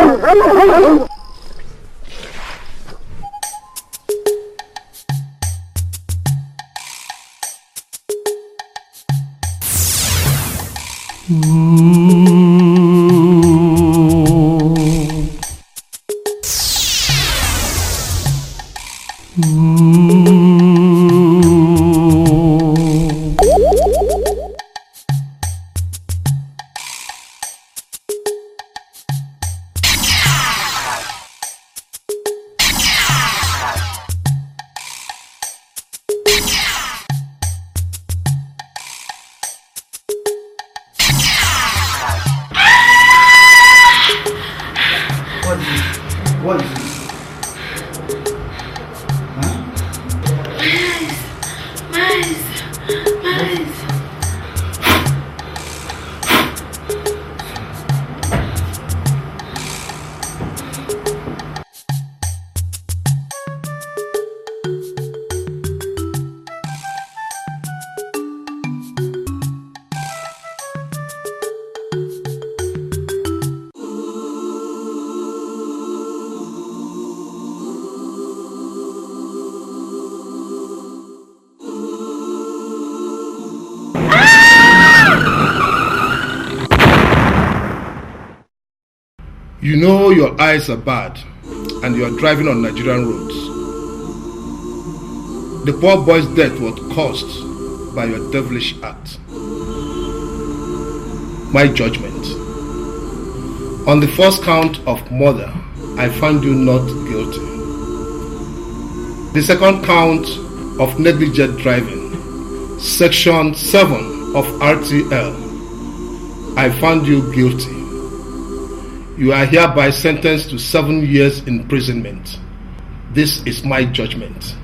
What is it? Mice. You know your eyes are bad and you are driving on Nigerian roads. The poor boy's death was caused by your devilish act. My judgment. On the first count of murder, I find you not guilty. The second count of negligent driving, section 7 of RTL, I found you guilty. You are hereby sentenced to 7 years imprisonment. This is my judgment.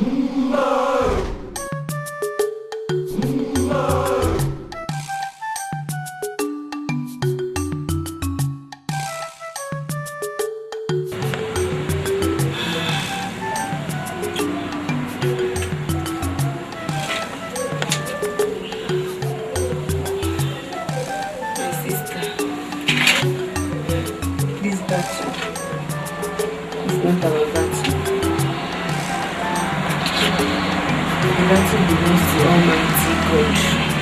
Battle belongs to Almighty God.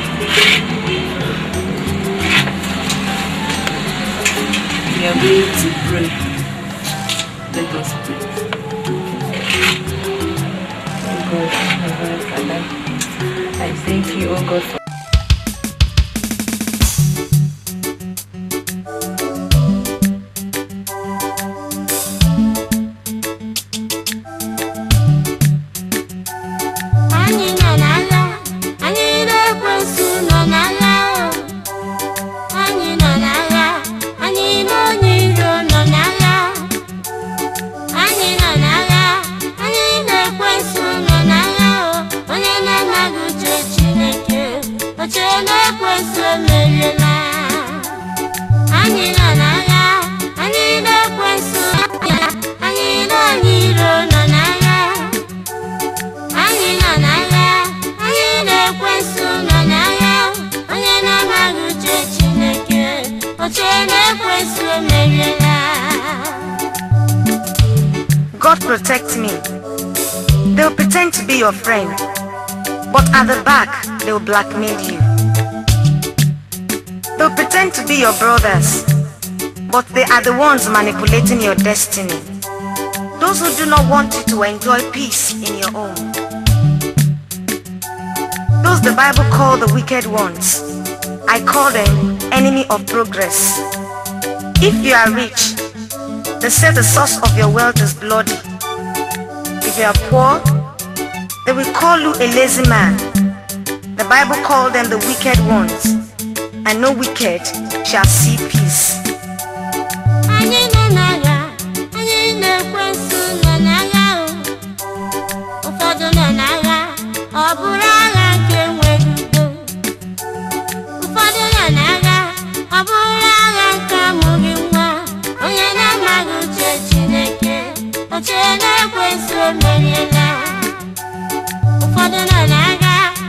We are going to pray. Let us pray. Oh God, Heavenly Father, I thank you, oh God, for God protect me. They'll pretend to be your friend, but at the back, they'll blackmail you. They'll pretend to be your brothers, but they are the ones manipulating your destiny. Those who do not want you to enjoy peace in your home. Those the Bible call the wicked ones, I call them enemy of progress. If you are rich, they say the source of your wealth is bloody. If you are poor, they will call you a lazy man. The Bible called them the wicked ones, and no wicked shall see peace.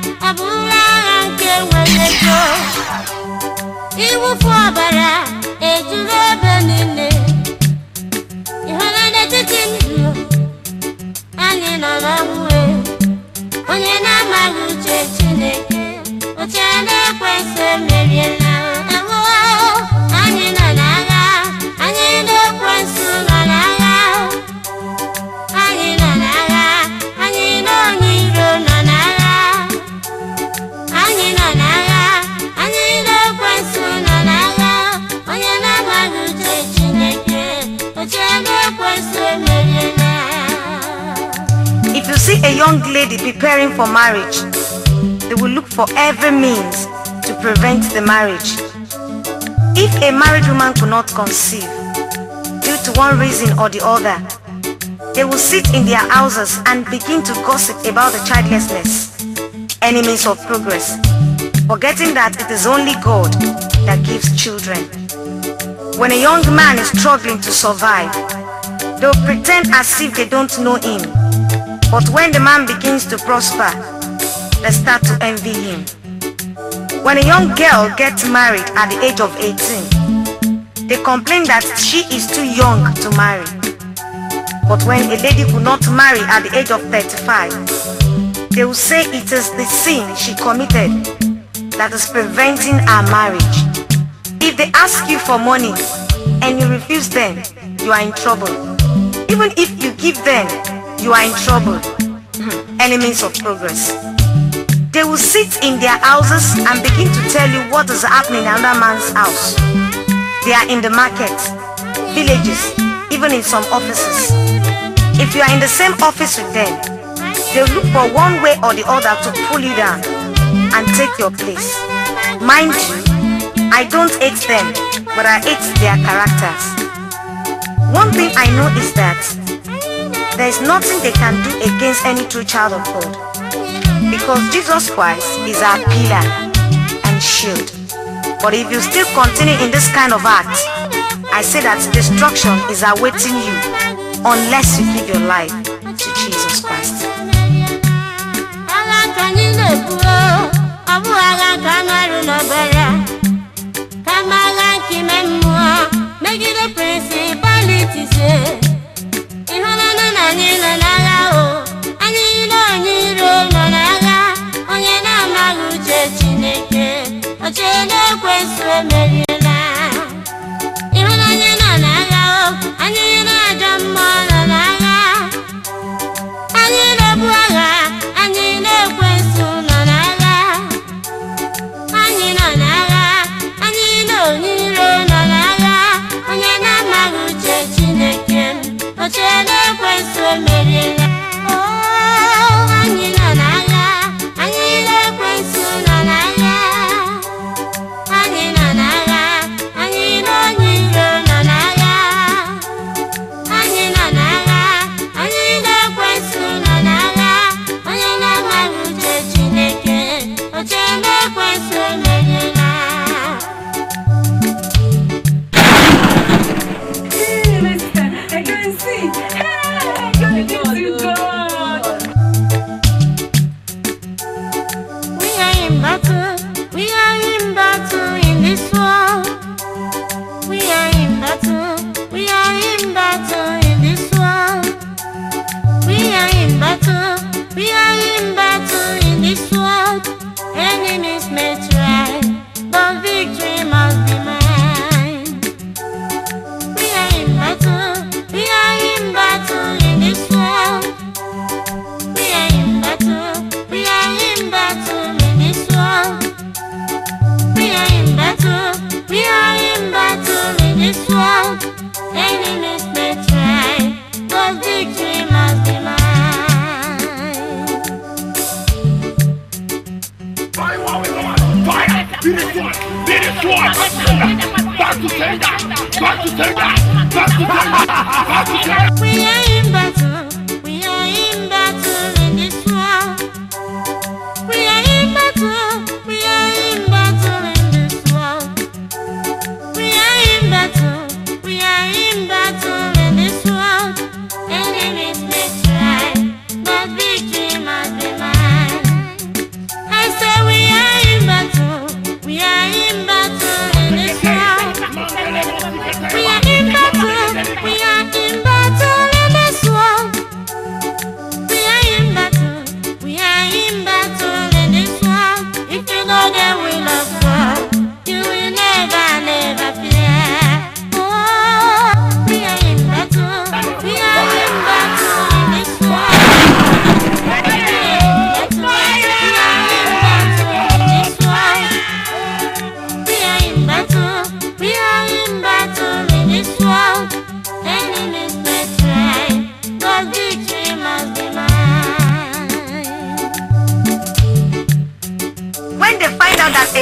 Iwu fo abara young lady preparing for marriage, they will look for every means to prevent the marriage. If a married woman could not conceive due to one reason or the other, they will sit in their houses and begin to gossip about the childlessness, enemies of progress, forgetting that it is only God that gives children. When a young man is struggling to survive, they'll pretend as if they don't know him. But when the man begins to prosper, they start to envy him. When a young girl gets married at the age of 18, they complain that she is too young to marry. But when a lady could not marry at the age of 35, they will say it is the sin she committed that is preventing her marriage. If they ask you for money and you refuse them, you are in trouble. Even if you give them, you are in trouble. Enemies of progress. They will sit in their houses and begin to tell you what is happening in another man's house. They are in the market, villages, even in some offices. If you are in the same office with them, they'll look for one way or the other to pull you down and take your place. Mind you, I don't hate them, but I hate their characters. One thing I know is that there is nothing they can do against any true child of God, because Jesus Christ is our pillar and shield. But if you still continue in this kind of act, I say that destruction is awaiting you unless you give your life to Jesus Christ. Ani na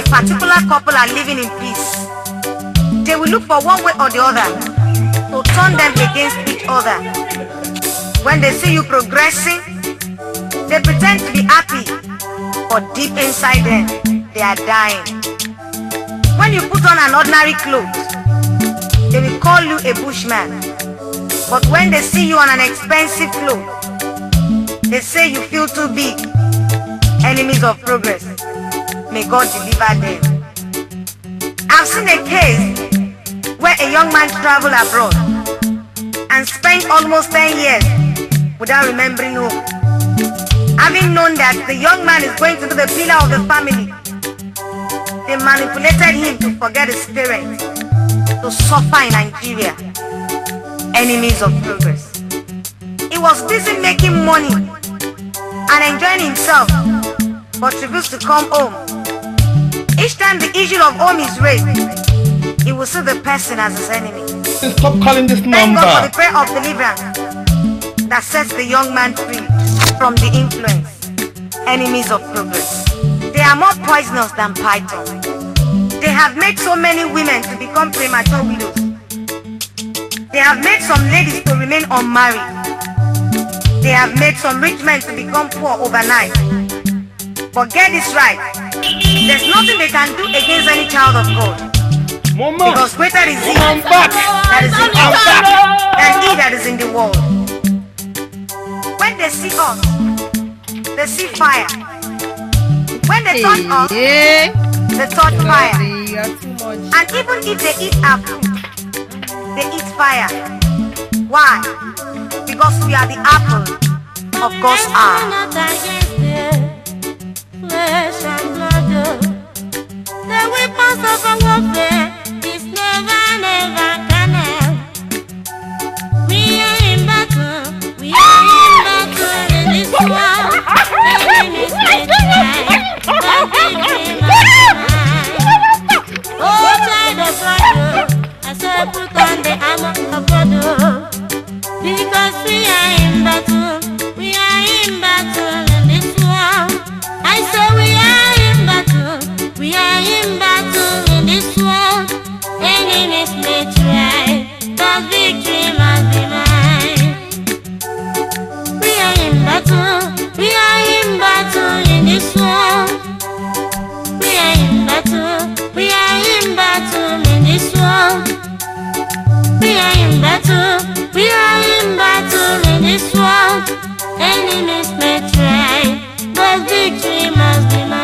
a particular couple are living in peace, they will look for one way or the other to turn them against each other. When they see you progressing, they pretend to be happy, but deep inside them, they are dying. When you put on an ordinary clothes, they will call you a bushman. But when they see you on an expensive clothes, they say you feel too big. Enemies of progress. May God deliver them. I've seen a case where a young man traveled abroad and spent almost 10 years without remembering home. Having known that the young man is going to be the pillar of the family, they manipulated him to forget his parents, to suffer in Nigeria. Enemies of progress. He was busy making money and enjoying himself, but refused to come home. Each time the issue of home is raised, he will see the person as his enemy. Stop calling this number. Thank God for the prayer of deliverance that sets the young man free from the influence. Enemies of progress. They are more poisonous than python. They have made so many women to become premature widows. They have made some ladies to remain unmarried. They have made some rich men to become poor overnight. But get this right, there's nothing they can do against any child of God. Mama. Because greater is he that is in us than he that is in the world. When they see us, they see fire. When they touch us, they touch fire. And even if they eat apple, they eat fire. Why? Because we are the apple of God's eye. Flesh and blood. The weapons of our warfare is never carnal. We are in battle. We are in battle in this world. Enemies may try, but victory must be mine. Oh, child of God, I say put on the armor of God. Because we are in battle. We are in battle in this world. I say we are in battle. We are in battle in this world. Enemies may try, but victory must be mine. We are in battle. We are in battle in this world. We are in battle. We are in battle in this world. We are in battle. We are in battle in this world. Enemies may try, but victory must be mine.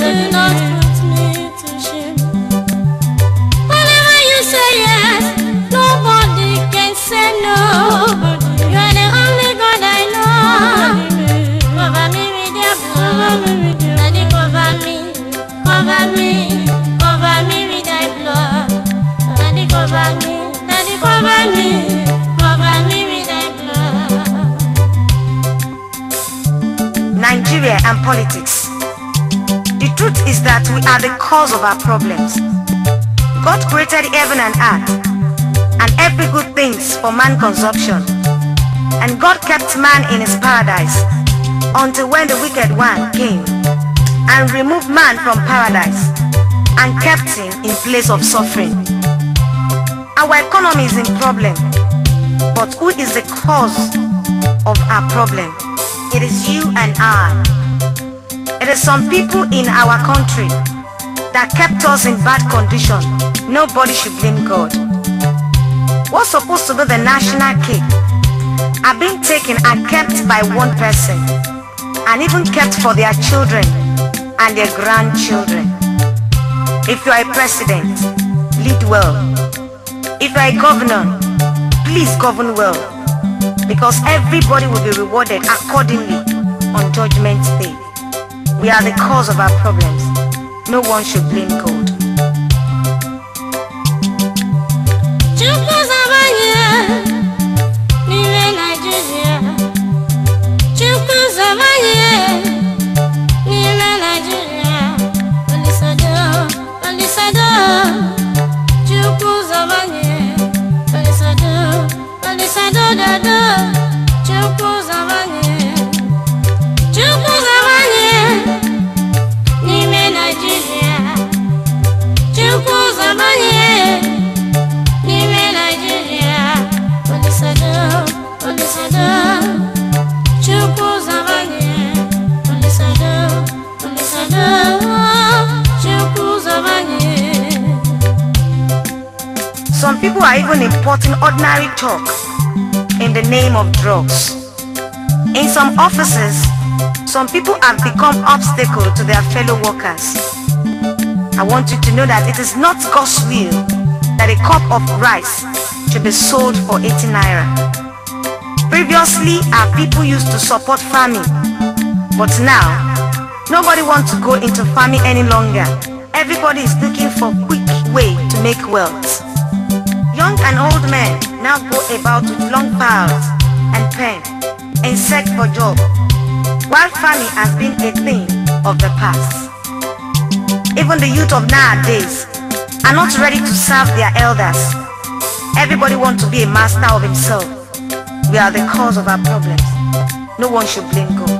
do not put me to shame. Whenever you say yes, nobody can say no. You are the only God I know. Cover me with your blood. Daddy, cover me, cover me, cover me with thy blood. Daddy, cover me, Daddy, cover me, cover me with thy blood. Nigeria and politics. The truth is that we are the cause of our problems. God created heaven and earth and every good things for man consumption. And God kept man in his paradise until when the wicked one came and removed man from paradise and kept him in place of suffering. Our economy is in problem, but who is the cause of our problem? It is you and I. It is some people in our country that kept us in bad condition. Nobody should blame God. What's supposed to be the national cake are being taken and kept by one person, and even kept for their children and their grandchildren. If you are a president, lead well. If you are a governor, please govern well, because everybody will be rewarded accordingly on Judgment Day. We are the cause of our problems. No one should blame God. Some people are even importing ordinary chalk in the name of drugs. In some offices, some people have become obstacle to their fellow workers. I want you to know that it is not God's will that a cup of rice should be sold for 80 naira. Previously, our people used to support farming, but now, nobody wants to go into farming any longer. Everybody is looking for a quick way to make wealth. Young and old men now go about with long files and pen in search for job, while farming has been a thing of the past. Even the youth of nowadays are not ready to serve their elders. Everybody wants to be a master of himself. We are the cause of our problems. No one should blame God.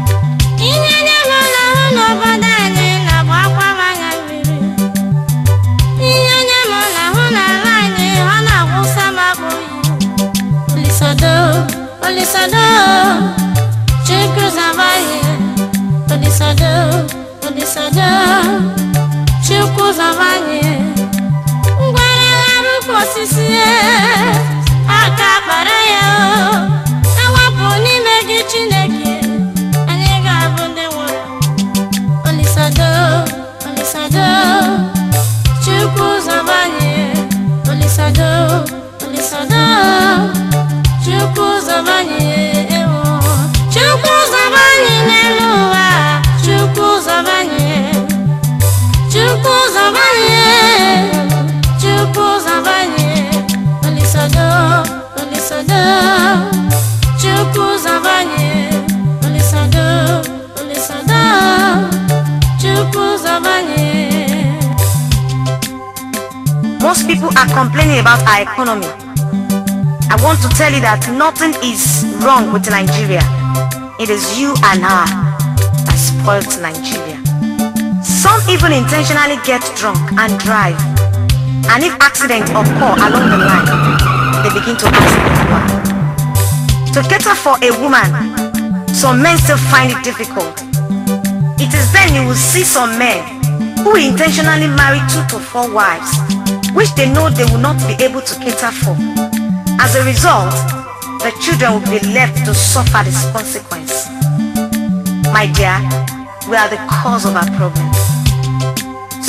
Most people are complaining about our economy. I want to tell you that nothing is wrong with Nigeria. It is you and I that spoiled Nigeria. Some even intentionally get drunk and drive, and if accidents occur along the line, they begin to ask why. To cater for a woman, some men still find it difficult. It is then you will see some men who intentionally marry 2 to 4 wives, which they know they will not be able to cater for. As a result, the children will be left to suffer this consequence. My dear, we are the cause of our problems.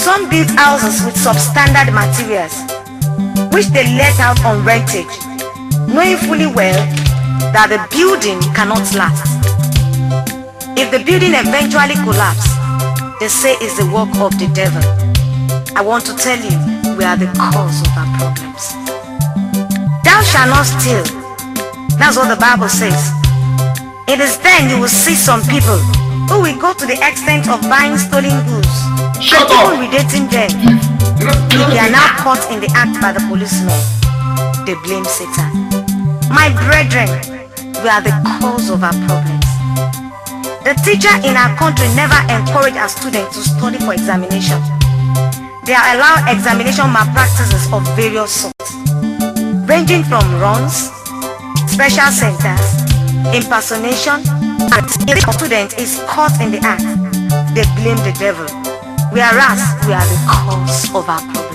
some built houses with substandard materials, which they let out on rentage, knowing fully well that the building cannot last. If the building eventually collapses, they say it's the work of the devil. I want to tell you, we are the cause of our problems. Thou shalt not steal. That's what the Bible says. It is then you will see some people who will go to the extent of buying stolen goods and even redating them. If they are now caught in the act by the policemen, they blame Satan. My brethren, we are the cause of our problems. The teacher in our country never encourage our students to study for examination. They are allowed examination malpractices of various sorts, ranging from runs, special centers, impersonation, and if a student is caught in the act, they blame the devil, whereas we are the cause of our problems.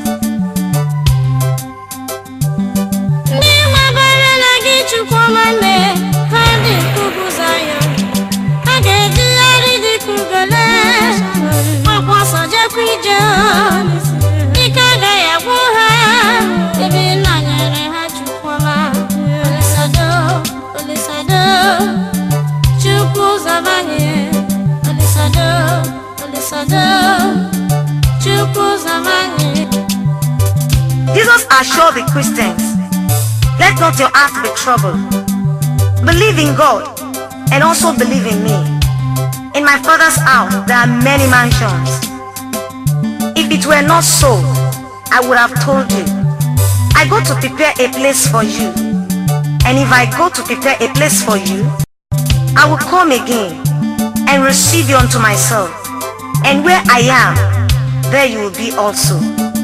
Jesus assured the Christians, let not your heart be troubled. Believe in God and also believe in me. In my Father's house there are many mansions. If it were not so, I would have told you. I go to prepare a place for you. And if I go to prepare a place for you, I will come again and receive you unto myself. And where I am, there you will be also.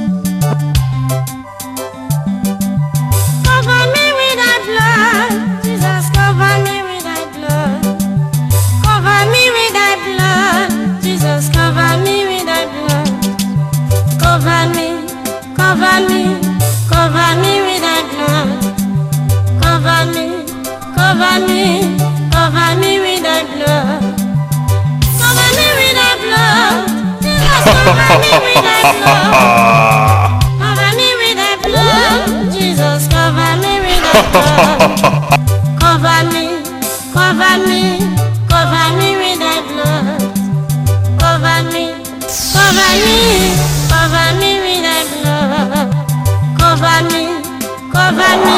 Cover me with thy blood, Jesus, cover me with thy blood. Cover me with thy blood, Jesus, cover me with thy blood. Cover me, cover me, cover me with thy blood. Cover me, cover me, cover me with thy blood. Cover me with thy blood, Jesus, cover me with thy blood. Cover me with thy blood, Jesus, cover me with thy blood. Cover me, cover me, cover me with thy blood. Cover me, cover me, cover me with thy blood. Cover me, cover me.